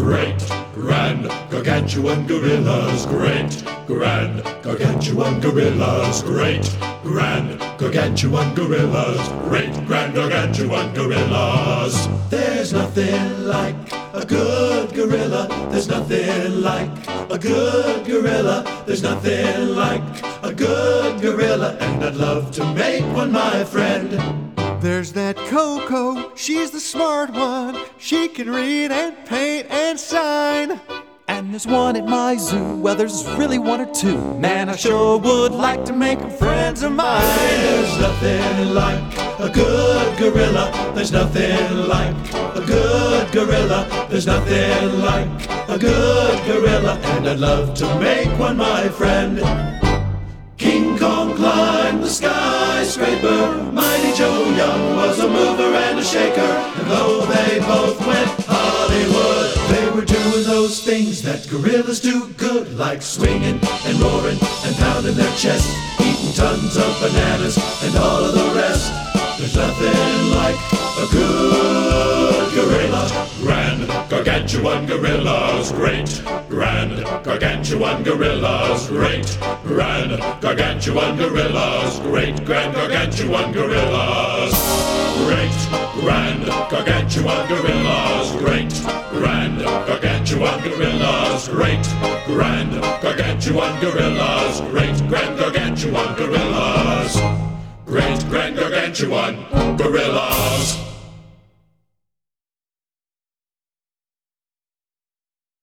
great grand gargantuan gorillas, great grand gargantuan gorillas, great grand gargantuan gorillas, great grand gargantuan gorillas. There's nothing like a good gorilla, there's nothing like a good gorilla, there's nothing like a good gorilla, and I'd love to make one my friend. There's that Coco, she's the smart one. She can read and paint and sign. And there's one at my zoo, well there's really one or two. Man, I sure would like to make them friends of mine. There's nothing like a good gorilla, there's nothing like a good gorilla, there's nothing like a good gorilla, and I'd love to make one my friend. King Kong climbed the skyscraper, Mighty Joe Young was a mover and a shaker, and though they both went Hollywood, they were doing those things that gorillas do good, like swinging and roaring and pounding their chest, eating tons of bananas and all of the rest. There's nothing like a good gorilla. Grand gargantuan gorillas, great grand gargantuan gorillas, great grand gargantuan gorillas, great grand gargantuan gorillas, great grand gargantuan gorillas, great grand gargantuan gorillas, great grand gargantuan gorillas, great grand gargantuan gorillas, great grand gargantuan gorillas.